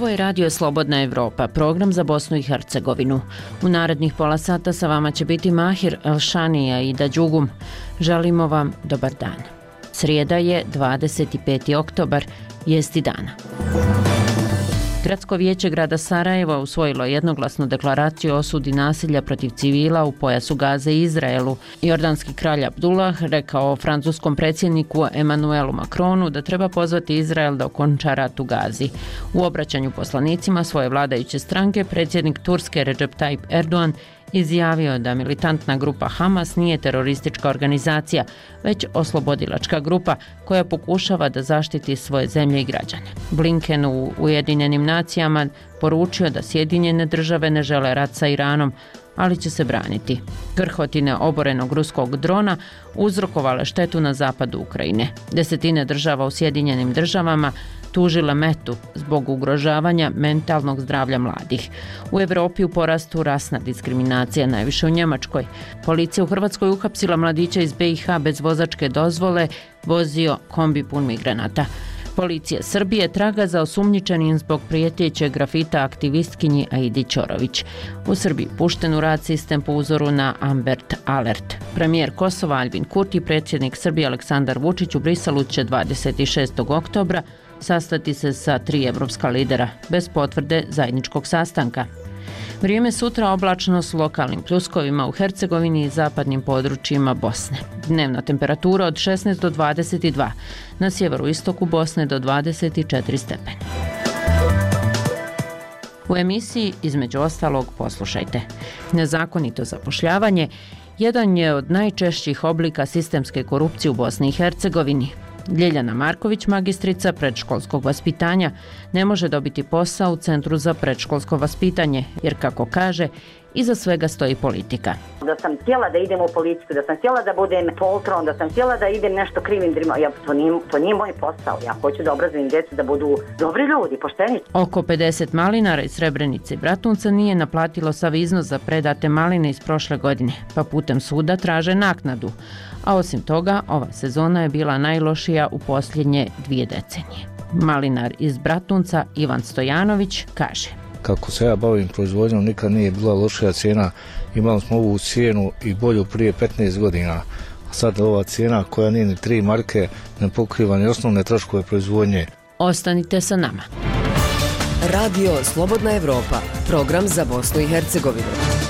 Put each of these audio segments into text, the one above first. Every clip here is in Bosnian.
Ovo je Radio Slobodna Evropa, program za Bosnu i Hercegovinu. U narednih pola sata sa vama će biti Mahir Elšanija i Ida Đugum. Želimo vam dobar dan. Srijeda je 25. oktobar, vijesti dana. Gradsko vijeće grada Sarajeva usvojilo jednoglasnu deklaraciju o osudi nasilja protiv civila u pojasu Gaze i Izraelu. Jordanski kralj Abdullah rekao francuskom predsjedniku Emmanuelu Macronu da treba pozvati Izrael da okonča rat u Gazi. U obraćanju poslanicima svoje vladajuće stranke predsjednik Turske Recep Tayyip Erdogan izjavio da militantna grupa Hamas nije teroristička organizacija, već oslobodilačka grupa koja pokušava da zaštiti svoje zemlje i građane. Blinken u Ujedinjenim nacijama poručio da Sjedinjene države ne žele rat sa Iranom, ali će se braniti. Grhotine oborenog ruskog drona uzrokovale štetu na zapadu Ukrajine. Desetine država u Sjedinjenim državama tužile Metu zbog ugrožavanja mentalnog zdravlja mladih. U Europi u porastu rasna diskriminacija, najviše u Njemačkoj. Policija u Hrvatskoj uhapsila mladića iz BiH bez vozačke dozvole, vozio kombi pun migranata. Policija Srbije traga za osumnjičenim zbog prijetećeg grafita aktivistkinji Aidi Ćorović. U Srbiji pušten u rad sistem po uzoru na Amber Alert. Premijer Kosova Aljbin Kurti i predsjednik Srbije Aleksandar Vučić u Briselu će 26. oktobra sastati se sa 3 evropska lidera, bez potvrde zajedničkog sastanka. Vrijeme sutra oblačno s lokalnim pljuskovima u Hercegovini i zapadnim područjima Bosne. Dnevna temperatura od 16 do 22, na sjeveru istoku Bosne do 24 stepeni. U emisiji između ostalog poslušajte. Nezakonito zapošljavanje jedan je od najčešćih oblika sistemske korupcije u Bosni i Hercegovini. Ljeljana Marković, magistrica predškolskog vaspitanja, ne može dobiti posao u Centru za predškolsko vaspitanje, jer kako kaže, iza svega stoji politika. Da sam htjela da idem u politiku, da sam htjela da budem poltron, da sam htjela da idem nešto krivim drima. To nije moj posao. Ja hoću da obrazujem djecu da budu dobri ljudi, pošteni. Oko 50 malinara iz Srebrenice i Bratunca nije naplatilo sav iznos za predate maline iz prošle godine, pa putem suda traže naknadu. A osim toga, ova sezona je bila najlošija u posljednje 2 decenije. Malinar iz Bratunca Ivan Stojanović kaže: kako se ja bavim proizvodnjom, nikad nije bila lošija cijena. Imali smo ovu cijenu i bolju prije 15 godina. A sad ova cijena koja nije ni 3 marke ne pokriva ni osnovne troškove proizvodnje. Ostanite sa nama. Radio Slobodna Evropa, program za Bosnu i Hercegovinu.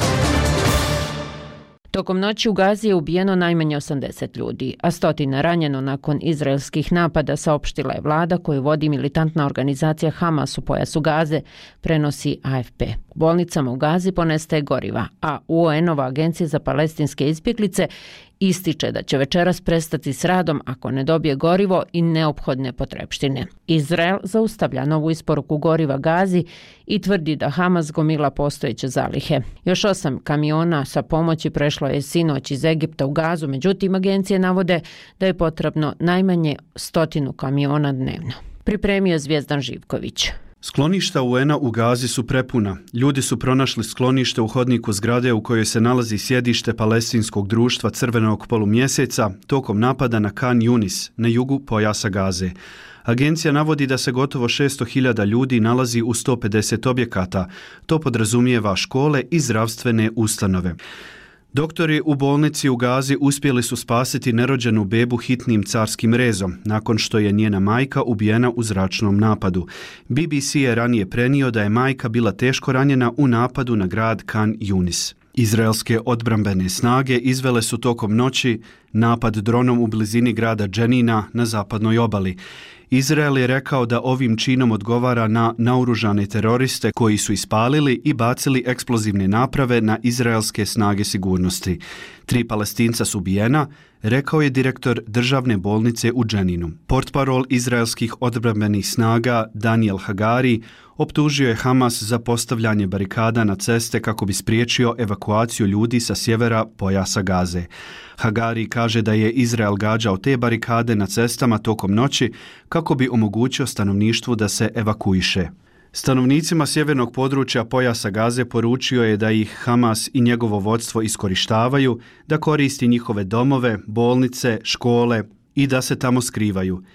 Tokom noći u Gazi je ubijeno najmanje 80 ljudi, a stotina ranjeno nakon izraelskih napada, saopštila je vlada koju vodi militantna organizacija Hamas u pojasu Gaze, prenosi AFP. U bolnicama u Gazi ponestaje goriva, a UN-ova agencija za palestinske izbjeglice ističe da će večeras prestati s radom ako ne dobije gorivo i neophodne potrepštine. Izrael zaustavlja novu isporuku goriva Gazi i tvrdi da Hamas gomila postojeće zalihe. Još 8 kamiona sa pomoći prešlo je sinoć iz Egipta u Gazu, međutim agencije navode da je potrebno najmanje 100 kamiona dnevno. Pripremio Zvijezdan Živković. Skloništa UN-a u Gazi su prepuna. Ljudi su pronašli sklonište u hodniku zgrade u kojoj se nalazi sjedište palestinskog društva Crvenog polumjeseca tokom napada na Khan Yunis na jugu pojasa Gaze. Agencija navodi da se gotovo 600.000 ljudi nalazi u 150 objekata. To podrazumijeva škole i zdravstvene ustanove. Doktori u bolnici u Gazi uspjeli su spasiti nerođenu bebu hitnim carskim rezom, nakon što je njena majka ubijena u zračnom napadu. BBC je ranije prenio da je majka bila teško ranjena u napadu na grad Khan Yunis. Izraelske odbrambene snage izvele su tokom noći napad dronom u blizini grada Dženina na zapadnoj obali. Izrael je rekao da ovim činom odgovara na naoružane teroriste koji su ispalili i bacili eksplozivne naprave na izraelske snage sigurnosti. 3 Palestinca su ubijena, rekao je direktor državne bolnice u Dženinu. Portparol izraelskih odbrambenih snaga Daniel Hagari optužio je Hamas za postavljanje barikada na ceste kako bi spriječio evakuaciju ljudi sa sjevera pojasa Gaze. Hagari kaže da je Izrael gađao te barikade na cestama tokom noći kako bi omogućio stanovništvu da se evakuiše. Stanovnicima sjevernog područja pojasa Gaze poručio je da ih Hamas i njegovo vodstvo iskorištavaju, da koristi njihove domove, bolnice, škole i da se tamo skrivaju.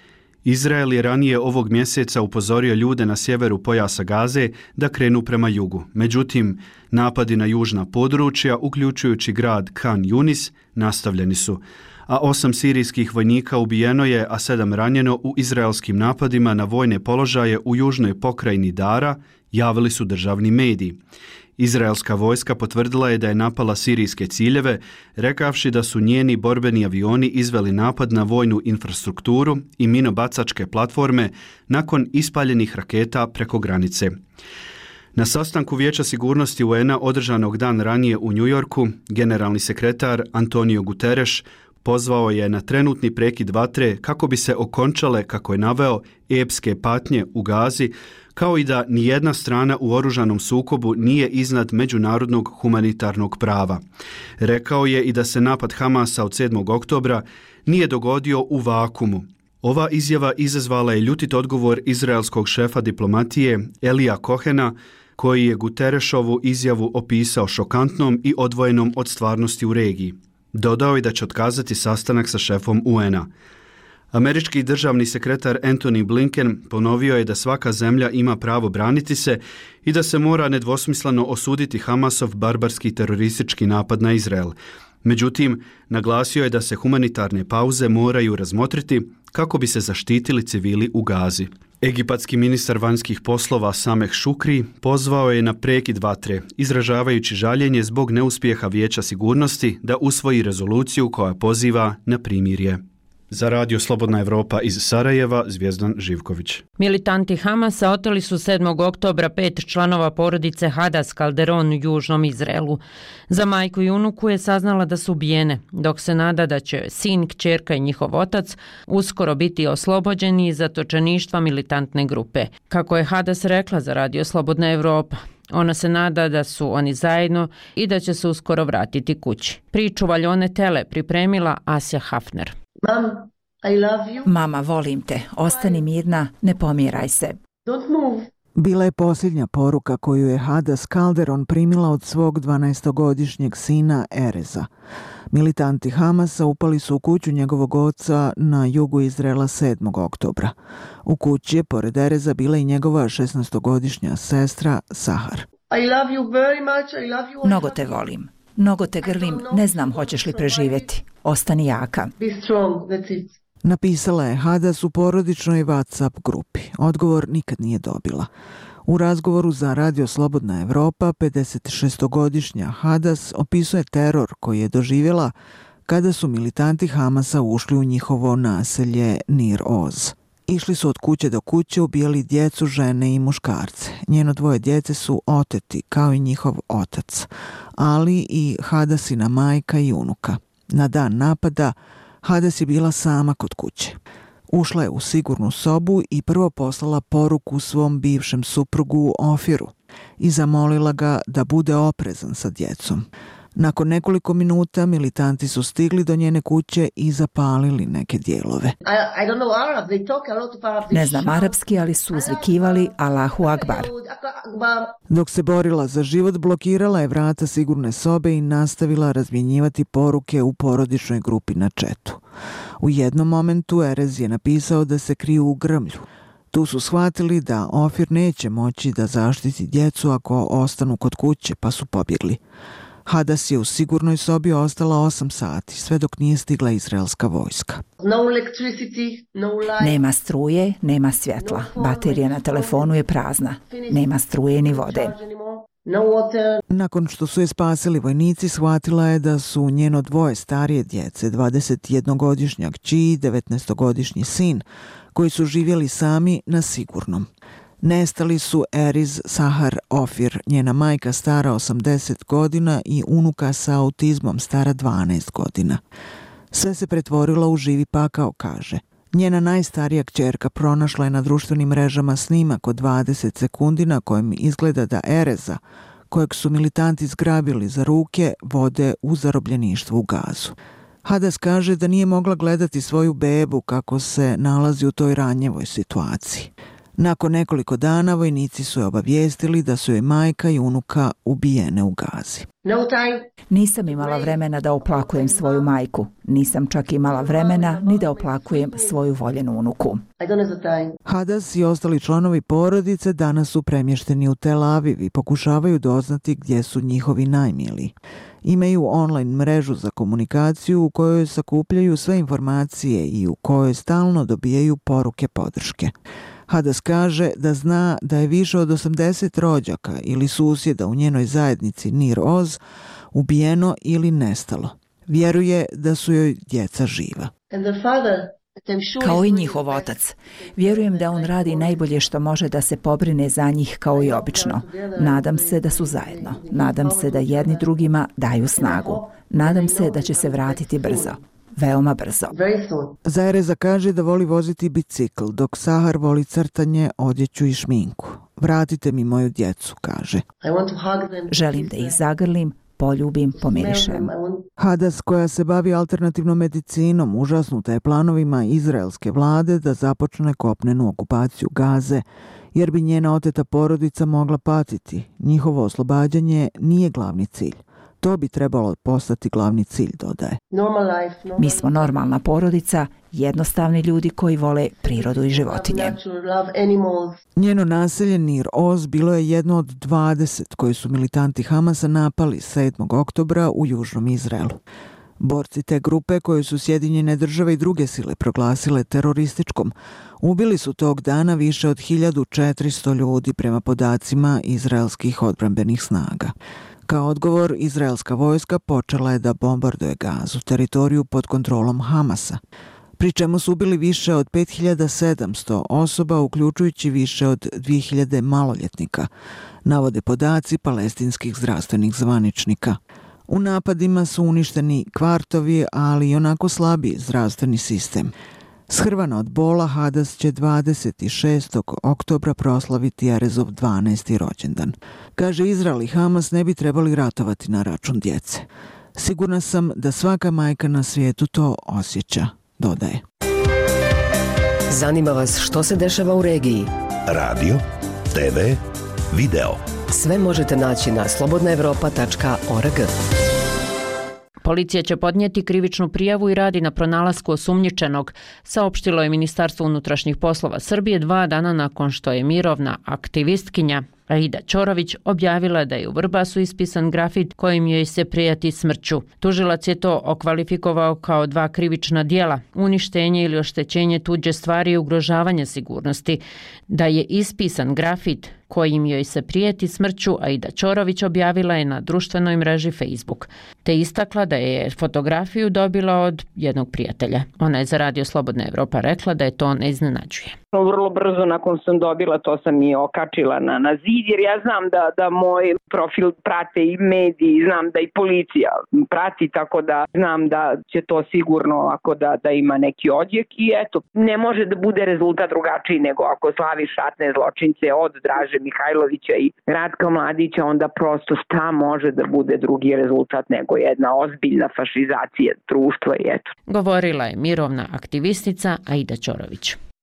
Izrael je ranije ovog mjeseca upozorio ljude na sjeveru pojasa Gaze da krenu prema jugu. Međutim, napadi na južna područja, uključujući grad Khan Yunis, nastavljeni su, a 8 sirijskih vojnika ubijeno je, a 7 ranjeno u izraelskim napadima na vojne položaje u južnoj pokrajini Dara, javili su državni mediji. Izraelska vojska potvrdila je da je napala sirijske ciljeve, rekavši da su njeni borbeni avioni izveli napad na vojnu infrastrukturu i minobacačke platforme nakon ispaljenih raketa preko granice. Na sastanku Vijeća sigurnosti UN-a održanog dan ranije u New Yorku, generalni sekretar Antonio Guterres pozvao je na trenutni prekid vatre kako bi se okončale, kako je naveo, epske patnje u Gazi, kao i da nijedna strana u oružanom sukobu nije iznad međunarodnog humanitarnog prava. Rekao je i da se napad Hamasa od 7. oktobra nije dogodio u vakumu. Ova izjava izazvala je ljutit odgovor izraelskog šefa diplomatije Elija Kohena, koji je Guterresovu izjavu opisao šokantnom i odvojenom od stvarnosti u regiji. Dodao je da će otkazati sastanak sa šefom UN-a. Američki državni sekretar Antony Blinken ponovio je da svaka zemlja ima pravo braniti se i da se mora nedvosmisleno osuditi Hamasov barbarski teroristički napad na Izrael. Međutim, naglasio je da se humanitarne pauze moraju razmotriti kako bi se zaštitili civili u Gazi. Egipatski ministar vanjskih poslova Sameh Šukri pozvao je na prekid vatre, izražavajući žaljenje zbog neuspjeha Vijeća sigurnosti da usvoji rezoluciju koja poziva na primirje. Za Radio Slobodna Evropa iz Sarajeva, Zvijezdan Živković. Militanti Hamasa oteli su 7. oktobra 5 članova porodice Hadas Calderon u južnom Izraelu. Za majku i unuku je saznala da su ubijene, dok se nada da će sin, kćerka i njihov otac uskoro biti oslobođeni iz zatočeništva militantne grupe. Kako je Hadas rekla za Radio Slobodna Evropa, ona se nada da su oni zajedno i da će se uskoro vratiti kući. Priču Valjone Tele pripremila Asja Hafner. Mama, volim te. Ostani mirna, ne pomiraj se. Bila je posljednja poruka koju je Hadas Calderon primila od svog 12-godišnjeg sina Ereza. Militanti Hamasa upali su u kuću njegovog oca na jugu Izraela 7. oktobra. U kući je pored Ereza bila i njegova 16-godišnja sestra Sahar. Mnogo te volim. Mnogo te grlim, ne znam hoćeš li preživjeti. Ostani jaka. Napisala je Hadas u porodičnoj WhatsApp grupi. Odgovor nikad nije dobila. U razgovoru za Radio Slobodna Evropa, 56-godišnja Hadas opisuje teror koji je doživjela kada su militanti Hamasa ušli u njihovo naselje Nir Oz. Išli su od kuće do kuće, ubijali djecu, žene i muškarce. Njeno 2 djece su oteti, kao i njihov otac, ali i Hadasina majka i unuka. Na dan napada Hadas je bila sama kod kuće. Ušla je u sigurnu sobu i prvo poslala poruku svom bivšem suprugu Ofiru i zamolila ga da bude oprezan sa djecom. Nakon nekoliko minuta militanti su stigli do njene kuće i zapalili neke dijelove. Ne znam arapski, ali su uzvikivali Allahu Akbar. Dok se borila za život, blokirala je vrata sigurne sobe i nastavila razmjenjivati poruke u porodičnoj grupi na četu. U jednom momentu Erez je napisao da se kriju u grmlju. Tu su shvatili da Ofir neće moći da zaštiti djecu ako ostanu kod kuće, pa su pobjegli. Hadas je u sigurnoj sobi ostala 8 sati, sve dok nije stigla izraelska vojska. Nema struje, nema svjetla. Baterija na telefonu je prazna. Nema struje ni vode. Nakon što su je spasili vojnici, shvatila je da su njeno 2 starije djece, 21-godišnja kći i 19-godišnji sin, koji su živjeli sami na sigurnom. Nestali su Eriz, Sahar, Ofir, njena majka stara 80 godina i unuka sa autizmom stara 12 godina. Sve se pretvorilo u živi pakao, kaže. Njena najstarija kćerka pronašla je na društvenim mrežama snimak od 20 sekundi na kojem izgleda da Ereza, kojeg su militanti zgrabili za ruke, vode u zarobljeništvu u Gazu. Hadas kaže da nije mogla gledati svoju bebu kako se nalazi u toj ranjevoj situaciji. Nakon nekoliko dana vojnici su je obavijestili da su joj majka i unuka ubijene u Gazi. Nisam imala vremena da oplakujem svoju majku. Nisam čak imala vremena ni da oplakujem svoju voljenu unuku. Hadas i ostali članovi porodice danas su premješteni u Tel Aviv i pokušavaju doznati gdje su njihovi najmiliji. Imaju online mrežu za komunikaciju u kojoj sakupljaju sve informacije i u kojoj stalno dobijaju poruke podrške. Hadas kaže da zna da je više od 80 rođaka ili susjeda u njenoj zajednici Nir Oz ubijeno ili nestalo. Vjeruje da su joj djeca živa. Kao i njihov otac. Vjerujem da on radi najbolje što može da se pobrine za njih kao i obično. Nadam se da su zajedno. Nadam se da jedni drugima daju snagu. Nadam se da će se vratiti brzo. Veoma brzo. Zajereza kaže da voli voziti bicikl, dok Sahar voli crtanje, odjeću i šminku. Vratite mi moju djecu, kaže. Želim da ih zagrlim, poljubim, pomirišem. Hadas, koja se bavi alternativnom medicinom, užasnuta je planovima izraelske vlade da započne kopnenu okupaciju Gaze, jer bi njena oteta porodica mogla patiti. Njihovo oslobađanje nije glavni cilj. To bi trebalo postati glavni cilj, dodaje. Mi smo normalna porodica, jednostavni ljudi koji vole prirodu i životinje. Njeno naselje Nir Oz bilo je jedno od 20 koje su militanti Hamasa napali 7. oktobra u južnom Izraelu. Borci te grupe, koje su Sjedinjene države i druge sile proglasile terorističkom, ubili su tog dana više od 1400 ljudi prema podacima izraelskih odbrambenih snaga. Kao odgovor, izraelska vojska počela je da bombarduje Gazu, teritoriju pod kontrolom Hamasa, pri čemu su ubili više od 5700 osoba, uključujući više od 2000 maloljetnika, navode podaci palestinskih zdravstvenih zvaničnika. U napadima su uništeni kvartovi, ali i onako slabiji zdravstveni sistem. Shrvana od bola, Hadas će 26. oktobra proslaviti Erezov 12. rođendan. Kaže, Izrael i Hamas ne bi trebali ratovati na račun djece. Sigurna sam da svaka majka na svijetu to osjeća, dodaje. Zanima vas što se dešava u regiji? Radio, TV, video. Sve možete naći na slobodnaevropa.org. Policija će podnijeti krivičnu prijavu i radi na pronalasku osumnjičenog, saopštilo je Ministarstvo unutrašnjih poslova Srbije 2 dana nakon što je mirovna aktivistkinja Aida Ćorović objavila da je u Vrbasu ispisan grafit kojim joj se prijeti smrću. Tužilac je to okvalifikovao kao 2 krivična djela, uništenje ili oštećenje tuđe stvari i ugrožavanje sigurnosti. Da je ispisan grafit kojim joj se prijeti smrću, Aida Ćorović objavila je na društvenoj mreži Facebook, te istakla da je fotografiju dobila od jednog prijatelja. Ona je za Radio Slobodna Evropa rekla da je to ne iznenađuje. Vrlo brzo nakon sam dobila, to sam i okačila na zid, jer ja znam da moj profil prate i mediji, znam da i policija prati, tako da znam da će to sigurno ako da ima neki odjek i eto, ne može da bude rezultat drugačiji nego ako slaviš ratne zločince od Draže Mihajlovića i Ratka Mladića, onda prosto šta može da bude drugi rezultat nego jedna ozbiljna fašizacija društva i eto. Govorila je mirovna aktivistica Aida Ćorović.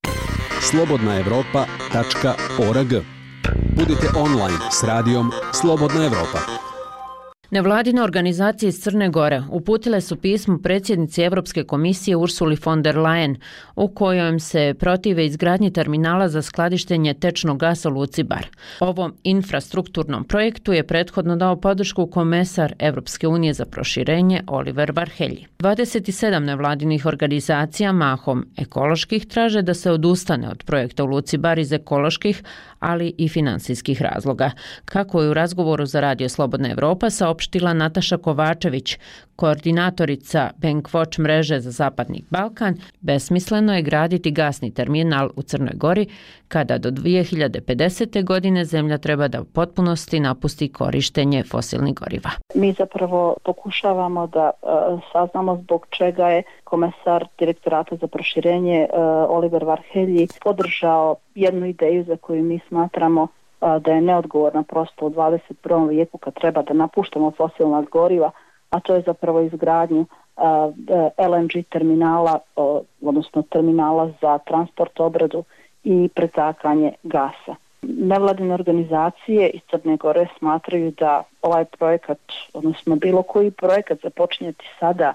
slobodnaevropa.org. Budite online s radijom Slobodna Evropa. Nevladine organizacije iz Crne Gore uputile su pismo predsjednici Evropske komisije Ursuli von der Leyen u kojem se protive izgradnji terminala za skladištenje tečnog gasa u Luci Bar. Ovom infrastrukturnom projektu je prethodno dao podršku komesar Evropske unije za proširenje Oliver Varhelyi. 27 nevladinih organizacija, mahom ekoloških, traže da se odustane od projekta u Luci Bar iz ekoloških, ali i finansijskih razloga. Kako je u razgovoru za Radio Slobodna Evropa saopštila Nataša Kovačević, koordinatorica Bankwatch mreže za Zapadni Balkan, besmisleno je graditi gasni terminal u Crnoj Gori kada do 2050. godine zemlja treba da u potpunosti napusti korištenje fosilnih goriva. Mi zapravo pokušavamo da saznamo zbog čega je komesar direktorata za proširenje Oliver Varhelyi podržao jednu ideju za koju mi smatramo da je neodgovorna prosto u 21. vijeku kad treba da napuštamo fosilna goriva, a to je zapravo izgradnju LNG terminala, odnosno terminala za transport, obradu i pretakanje gasa. Nevladine organizacije iz Crne Gore smatraju da ovaj projekat, odnosno bilo koji projekat započinjeti sada,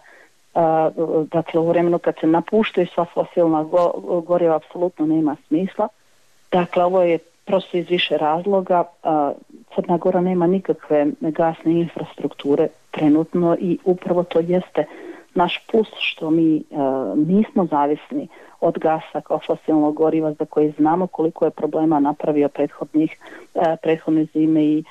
dakle u vremenu kad se napuštaju sva fosilna goriva, apsolutno nema smisla. Dakle, ovo je prosto iz više razloga. Crna Gora nema nikakve gasne infrastrukture trenutno i upravo to jeste naš plus što mi nismo zavisni od gasa kao fosilnog goriva za koje znamo koliko je problema napravio prethodne zime i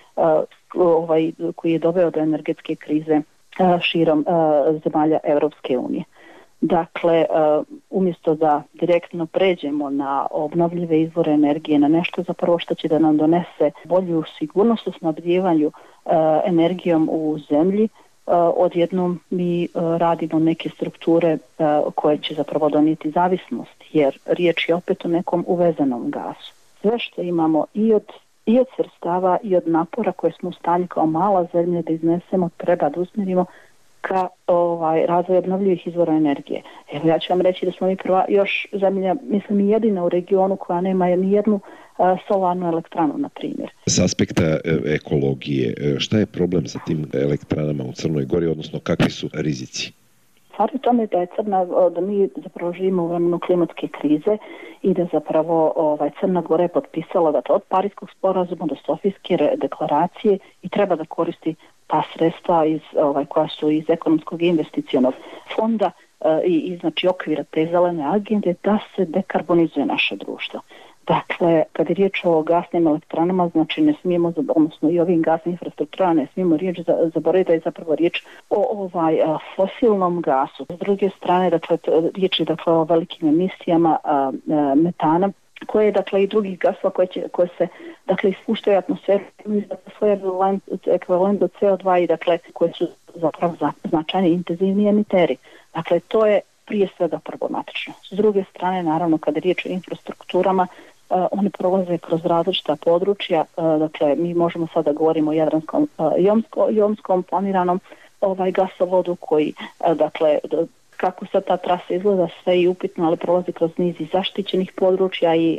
koji je doveo do energetske krize širom zemalja Europske unije. Dakle, umjesto da direktno pređemo na obnovljive izvore energije, na nešto zapravo što će da nam donese bolju sigurnost u snabdijevanju energijom u zemlji, odjednom mi radimo neke strukture koje će zapravo donijeti zavisnost, jer riječ je opet o nekom uvezenom gasu. Sve što imamo i od sredstava i od napora koje smo u stanju kao mala zemlja da iznesemo, treba da usmjerimo ka razvoj obnovljivih izvora energije. Evo, ja ću vam reći da smo mi prva još zemlja, mislim i jedina u regionu koja nema ni jednu solarnu elektranu, na primjer. S aspekta ekologije, šta je problem sa tim elektranama u Crnoj Gori, odnosno kakvi su rizici? Stvar je tome da mi zapravo živimo u vremenu klimatske krize i da zapravo Crna Gora je potpisala da od Parijskog sporazuma do Sofijske deklaracije i treba da koristi ta sredstva koja su iz ekonomskog investicionog fonda i znači okvira te zelene agende da se dekarbonizuje naše društvo. Dakle, kad je riječ o gasnim elektranama, znači ne smijemo, odnosno i ovim gasnim infrastrukturama, ne smijemo zaboraviti da je zapravo riječ o fosilnom gasu. S druge strane, dakle, riječ je o velikim emisijama metana, koje dakle i drugih gasova koje se dakle ispuštaju u atmosferu i svoj ekvivalent do CO2 i dakle koje su zapravo značajni intenzivni emiteri. Dakle, to je prije svega problematično. S druge strane, naravno, kada je riječ o infrastrukturama, one prolaze kroz različita područja. Dakle, mi možemo sada govorimo o Jadranskom Jonskom planiranom gasovodu koji, dakle, kako sad ta trasa izgleda, sve je upitno, ali prolazi kroz niz i zaštićenih područja i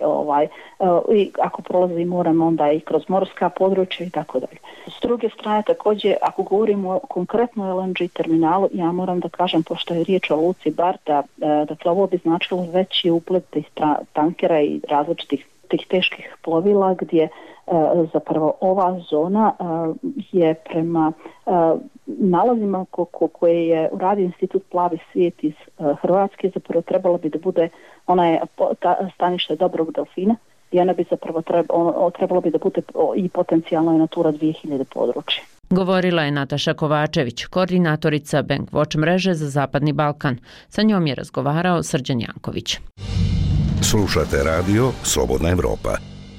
ako prolazi morem, onda i kroz morska područja i tako dalje. S druge strane, također, ako govorimo konkretno o LNG terminalu, ja moram da kažem, pošto je riječ o luci Bar, dakle, ovo bi značilo veći uplet tankera i različitih tih teških plovila gdje zapravo ova zona je prema nalazima koje je uradio Institut Plavi svijet iz Hrvatske, zapravo trebalo bi da bude, ona je stanište Dobrog delfina i ona bi zapravo trebalo bi da bude i potencijalno je Natura 2000 područje. Govorila je Nataša Kovačević, koordinatorica Bankwatch mreže za Zapadni Balkan. Sa njom je razgovarao Srđan Janković. Slušate radio Slobodna Evropa.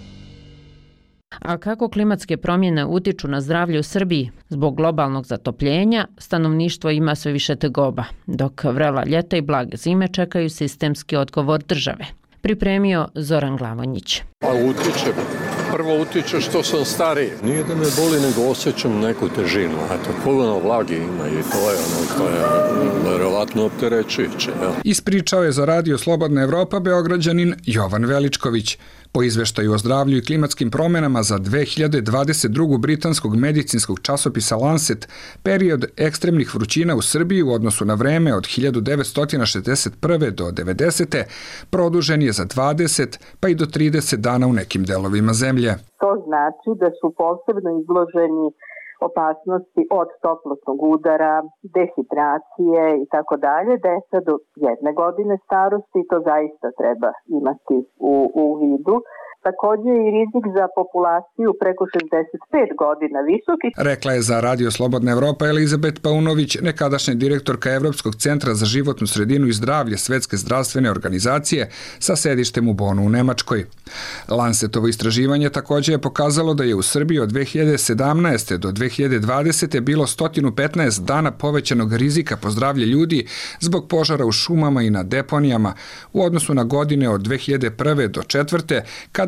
A kako klimatske promjene utiču na zdravlje u Srbiji? Zbog globalnog zatopljenja stanovništvo ima sve više tegoba, dok vrela ljeta i blage zime čekaju sistemski odgovor države. Pripremio Zoran Glavonjić. Prvo utiče što sam stariji. Nije da me boli, nego osjećam neku težinu. Eto, puno vlage ima i to je ono što je verovatno opterećujuće. Ispričao je za radio Slobodna Evropa Beograđanin Jovan Veličković. Po izveštaju o zdravlju i klimatskim promjenama za 2022. britanskog medicinskog časopisa Lancet, period ekstremnih vrućina u Srbiji u odnosu na vreme od 1961. do 90. produžen je za 20 pa i do 30 dana u nekim delovima zemlje. To znači da su posebno izloženi opasnosti od toplotnog udara, dehidracije i tako dalje, deca do 1 godine starosti, to zaista treba imati u vidu. Također i rizik za populaciju preko 65 godina visoki. Rekla je za Radio Slobodna Evropa Elizabet Paunović, nekadašnja direktorka Evropskog centra za životnu sredinu i zdravlje Svetske zdravstvene organizacije sa sedištem u Bonu u Nemačkoj. Lancetovo istraživanje također je pokazalo da je u Srbiji od 2017. do 2020. bilo 115 dana povećanog rizika po zdravlje ljudi zbog požara u šumama i na deponijama u odnosu na godine od 2001. do 2004. kada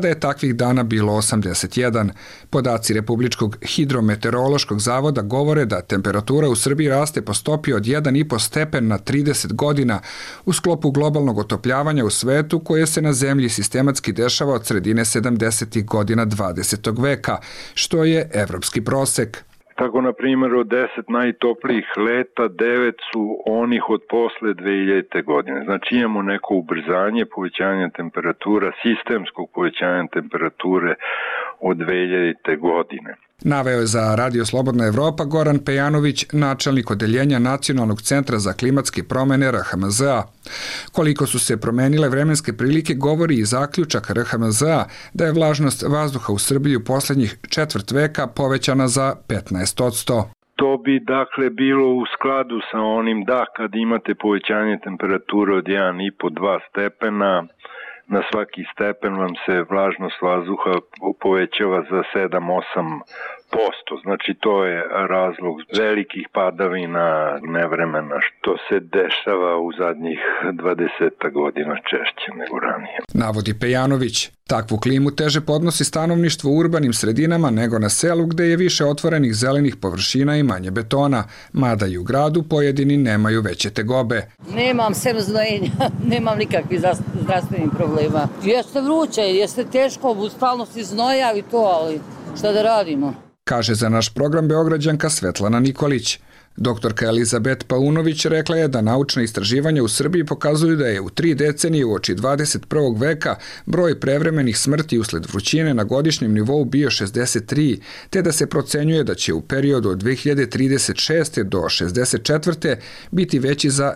kada je takvih dana bilo 81. Podaci Republičkog hidrometeorološkog zavoda govore da temperatura u Srbiji raste po stopi od 1,5 stepen na 30 godina u sklopu globalnog otopljavanja u svetu koje se na zemlji sistematski dešava od sredine 70. godina 20. veka, što je evropski prosek. Tako, na primjer, od 10 najtoplijih leta, 9 su onih od posle 2000. godine. Znači imamo neko ubrzanje povećanja temperatura, sistemskog povećanja temperature od 2000. godine. Naveo je za Radio Slobodna Evropa Goran Pejanović, načelnik odeljenja Nacionalnog centra za klimatske promene RHMZ-a. Koliko su se promenile vremenske prilike govori i zaključak RHMZ-a da je vlažnost vazduha u Srbiji u posljednjih četvrt veka povećana za 15%. To bi dakle bilo u skladu sa onim da kad imate povećanje temperature od 1,5-2 stepena, na svaki stepen vam se vlažnost vazduha povećava za 7-8%. Znači to je razlog velikih padavina nevremena što se dešava u zadnjih 20 godina češće nego ranije. Navodi Pejanović. Takvu klimu teže podnosi stanovništvo u urbanim sredinama nego na selu gde je više otvorenih zelenih površina i manje betona, mada i u gradu pojedini nemaju veće tegobe. Nemam sem znojenja, nemam nikakvih zdravstvenih problema. Jeste vruće, jeste teško, stalno si znojavi to, ali šta da radimo? Kaže za naš program Beograđanka Svetlana Nikolić. Doktorka Elizabet Paunović rekla je da naučna istraživanja u Srbiji pokazuju da je u 3 decenije uoči 21. veka broj prevremenih smrti usled vrućine na godišnjem nivou bio 63, te da se procenjuje da će u periodu od 2036. do 64. biti veći za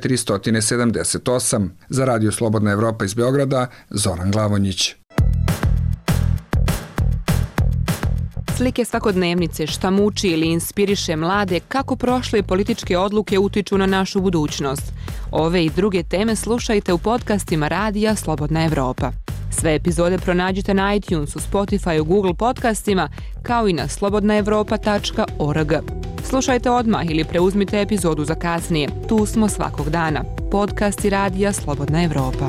478. Za Radio Slobodna Evropa iz Beograda, Zoran Glavonjić. Slike svakodnevnice, šta muči ili inspiriše mlade, kako prošle političke odluke utiču na našu budućnost. Ove i druge teme slušajte u podcastima Radija Slobodna Evropa. Sve epizode pronađite na iTunesu, Spotify, Google podcastima, kao i na slobodnaevropa.org. Slušajte odmah ili preuzmite epizodu za kasnije. Tu smo svakog dana. Podcasti Radija Slobodna Evropa.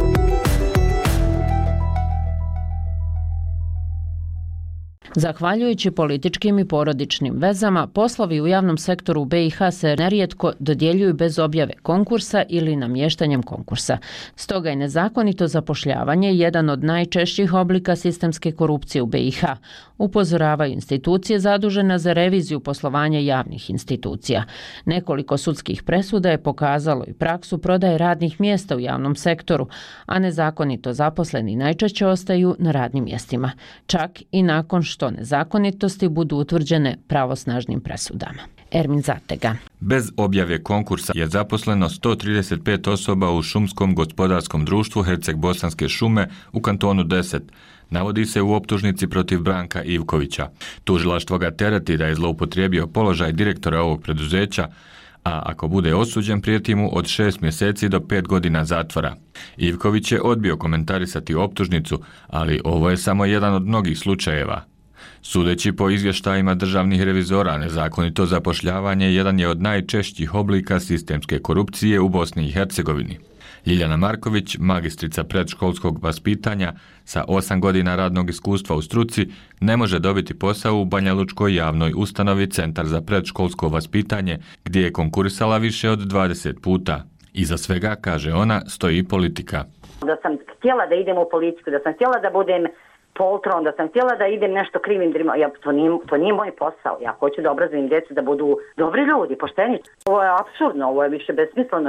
Zahvaljujući političkim i porodičnim vezama, poslovi u javnom sektoru u BiH se nerijetko dodjeljuju bez objave konkursa ili namještanjem konkursa. Stoga je nezakonito zapošljavanje jedan od najčešćih oblika sistemske korupcije u BiH, upozoravaju institucije zadužene za reviziju poslovanja javnih institucija. Nekoliko sudskih presuda je pokazalo i praksu prodaje radnih mjesta u javnom sektoru, a nezakonito zaposleni najčešće ostaju na radnim mjestima, čak i nakon što nezakonitosti budu utvrđene pravosnažnim presudama. Ermin Zatega. Bez objave konkursa je zaposleno 135 osoba u šumskom gospodarskom društvu Herceg-Bosanske šume u kantonu 10. Navodi se u optužnici protiv Branka Ivkovića. Tužilaštvo ga tereti da je zloupotrijebio položaj direktora ovog preduzeća, a ako bude osuđen prijeti mu od 6 mjeseci do 5 godina zatvora. Ivković je odbio komentarisati optužnicu, ali ovo je samo jedan od mnogih slučajeva. Sudeći po izvještajima državnih revizora, nezakonito zapošljavanje jedan je od najčešćih oblika sistemske korupcije u Bosni i Hercegovini. Ljiljana Marković, magistrica predškolskog vaspitanja sa 8 godina radnog iskustva u struci, ne može dobiti posao u Banjalučkoj javnoj ustanovi Centar za predškolsko vaspitanje, gdje je konkurisala više od 20 puta. Iza svega, kaže ona, stoji politika. Da sam htjela da idem u politiku, da sam htjela da budem poltron, da sam htjela da idem nešto krivim drima. To nije moj posao. Ja hoću da obrazujem djecu da budu dobri ljudi, pošteni. Ovo je apsurdno, ovo je više besmisleno.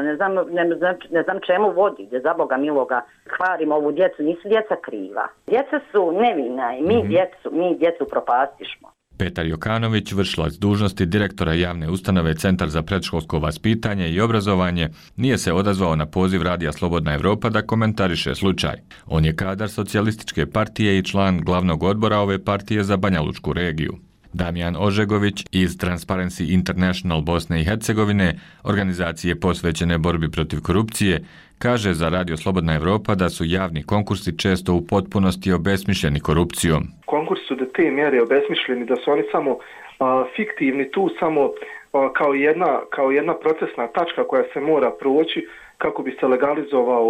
Ne znam čemu vodi, da za Boga miloga hvarim ovu djecu. Nisu djeca kriva. Djeca su nevina i mi djecu propastišmo. Petar Jokanović, vršilac dužnosti direktora javne ustanove Centar za predškolsko vaspitanje i obrazovanje, nije se odazvao na poziv Radija Slobodna Evropa da komentariše slučaj. On je kadar Socijalističke partije i član glavnog odbora ove partije za Banjalučku regiju. Damjan Ožegović iz Transparency International Bosne i Hercegovine, organizacije posvećene borbi protiv korupcije, kaže za Radio Slobodna Evropa da su javni konkursi često u potpunosti obesmišljeni korupcijom. Konkursi su do te mjere obesmišljeni da su oni samo fiktivni, tu samo kao jedna procesna tačka koja se mora proći kako bi se legalizovao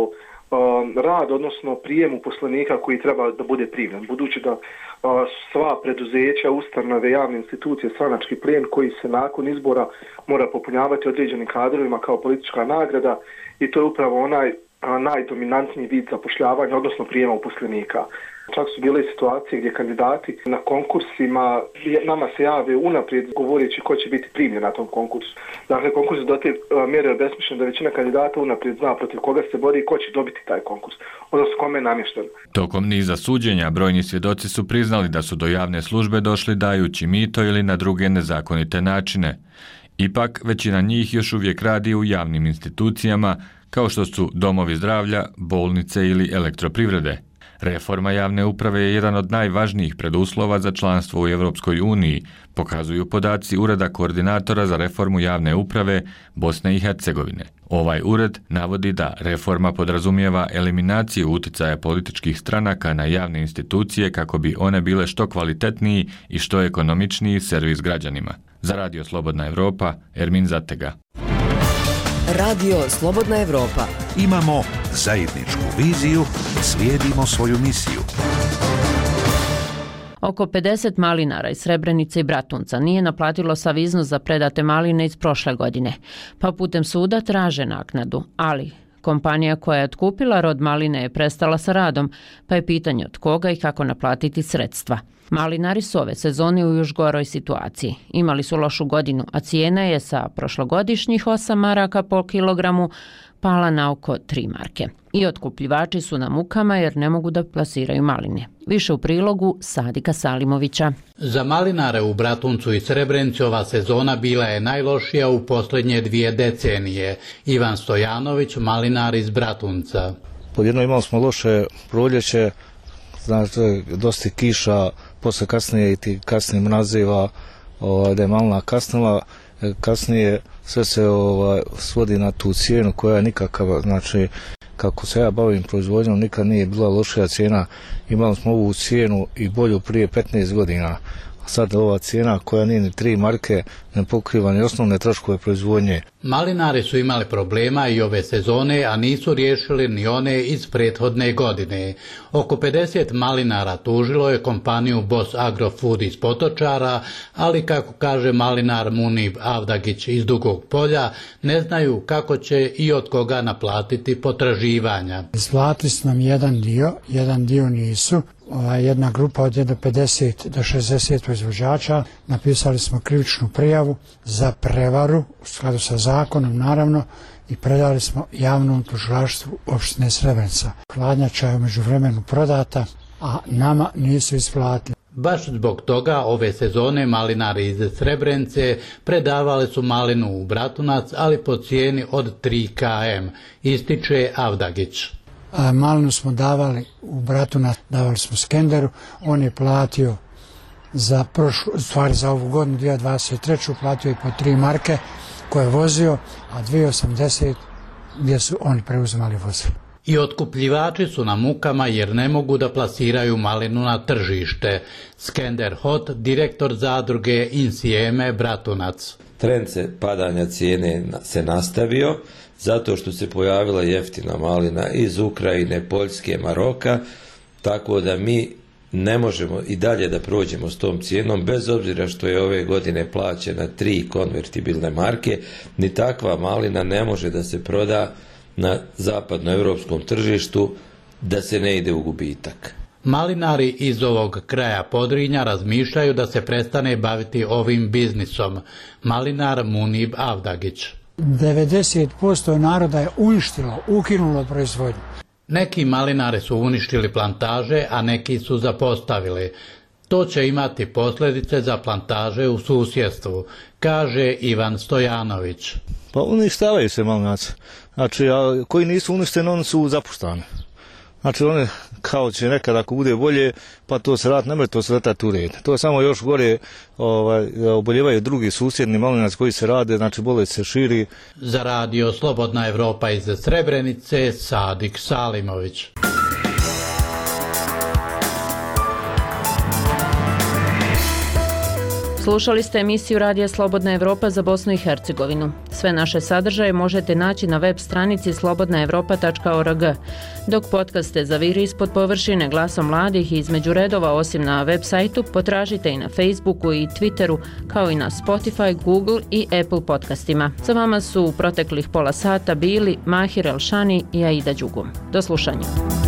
rad, odnosno prijem uposlenika koji treba da bude primljen. Budući da sva preduzeća, ustanove, javne institucije, stranački plijen koji se nakon izbora mora popunjavati određenim kadrovima kao politička nagrada i to je upravo onaj najdominantniji vid zapošljavanja, odnosno prijema uposlenika. Čak su bile situacije gdje kandidati na konkursima nama se jave unaprijed govoreći ko će biti primljen na tom konkursu. Dakle, konkurs je do te mjere obesmišljen da većina kandidata unaprijed zna protiv koga se bori i ko će dobiti taj konkurs, odnosno kome je namješten. Tokom niza suđenja brojni svjedoci su priznali da su do javne službe došli dajući mito ili na druge nezakonite načine. Ipak, većina njih još uvijek radi u javnim institucijama kao što su domovi zdravlja, bolnice ili elektroprivrede. Reforma javne uprave je jedan od najvažnijih preduslova za članstvo u Europskoj uniji, pokazuju podaci Ureda koordinatora za reformu javne uprave Bosne i Hercegovine. Ovaj ured navodi da reforma podrazumijeva eliminaciju uticaja političkih stranaka na javne institucije kako bi one bile što kvalitetniji i što ekonomičniji servis građanima. Za Radio Slobodna Evropa, Ermin Zatega. Radio Slobodna Evropa. Imamo zajedničku viziju, slijedimo svoju misiju. Oko 50 malinara iz Srebrenice i Bratunca nije naplatilo sav iznos za predate maline iz prošle godine, pa putem suda traže naknadu, ali kompanija koja je otkupila rod maline je prestala sa radom, pa je pitanje od koga i kako naplatiti sredstva. Malinari su ove sezone u još goroj situaciji. Imali su lošu godinu, a cijena je sa prošlogodišnjih 8 maraka po kilogramu pala na oko 3 marke. I otkupljivači su na mukama jer ne mogu da plasiraju maline. Više u prilogu Sadika Salimovića. Za malinare u Bratuncu i Srebrenici ova sezona bila je najlošija u posljednje 2 decenije. Ivan Stojanović, malinar iz Bratunca. Podjedno imali smo loše proljeće, znači dosta kiša, posle kasnije i ti kasnije mrazeva, da je malina kasnila, kasnije sve se svodi na tu cijenu koja je nikakav, znači kako se ja bavim proizvodnjom nikad nije bila lošija cijena, imali smo ovu cijenu i bolju prije 15 godina. Sad ova cijena koja nije ni 3 marke ne pokriva ni osnovne troškove proizvodnje. Malinari su imali problema i ove sezone, a nisu riješili ni one iz prethodne godine. Oko 50 malinara tužilo je kompaniju Boss Agrofood iz Potočara, ali kako kaže malinar Munib Avdagić iz Dugog Polja, ne znaju kako će i od koga naplatiti potraživanja. Isplatili su nam jedan dio nisu. Jedna grupa od 50 do 60 proizvođača, napisali smo krivičnu prijavu za prevaru u skladu sa zakonom naravno i predali smo javnom tužilaštvu opštine Srebrenica. Hladnjača je u međuvremenu prodata, a nama nisu isplatili. Baš zbog toga ove sezone malinari iz Srebrenice predavali su malinu u Bratunac, ali po cijeni od 3 km, ističe Avdagić. Malinu smo davali u Bratunac, davali smo Skenderu, on je platio za ovu godinu 2023. platio je po 3 marke koje je vozio, a 2,80 gdje su oni preuzimali vozilo. I otkupljivači su na mukama jer ne mogu da plasiraju malinu na tržište. Skender Hot, direktor zadruge Insieme Bratunac. Trend padanja cijene se nastavio zato što se pojavila jeftina malina iz Ukrajine, Poljske, Maroka, tako da mi ne možemo i dalje da prođemo s tom cijenom, bez obzira što je ove godine plaćena 3 konvertibilne marke, ni takva malina ne može da se proda na zapadnoevropskom tržištu da se ne ide u gubitak. Malinari iz ovog kraja Podrinja razmišljaju da se prestane baviti ovim biznisom. Malinar Munib Avdagić. 90% naroda je ukinulo proizvodnju. Neki malinari su uništili plantaže, a neki su zapostavili. To će imati posljedice za plantaže u susjedstvu, kaže Ivan Stojanović. Pa uništavaju se malinaci. Znači, koji nisu uništeni, oni su zapuštani. Znači, one kao će nekad ako bude bolje, pa to se rad, ne može to se letati u red. To je samo još gore, oboljevaju drugi susjedni malinac koji se rade, znači bolest se širi. Za Radio Slobodna Evropa iz Srebrenice, Sadik Salimović. Slušali ste emisiju Radija Slobodna Evropa za Bosnu i Hercegovinu. Sve naše sadržaje možete naći na web stranici slobodnaevropa.org. Dok podcaste zaviri ispod površine glasom mladih i između redova, osim na web sajtu, potražite i na Facebooku i Twitteru, kao i na Spotify, Google i Apple podcastima. Za vama su u proteklih pola sata bili Mahir Elšani i Aida Đugum. Do slušanja.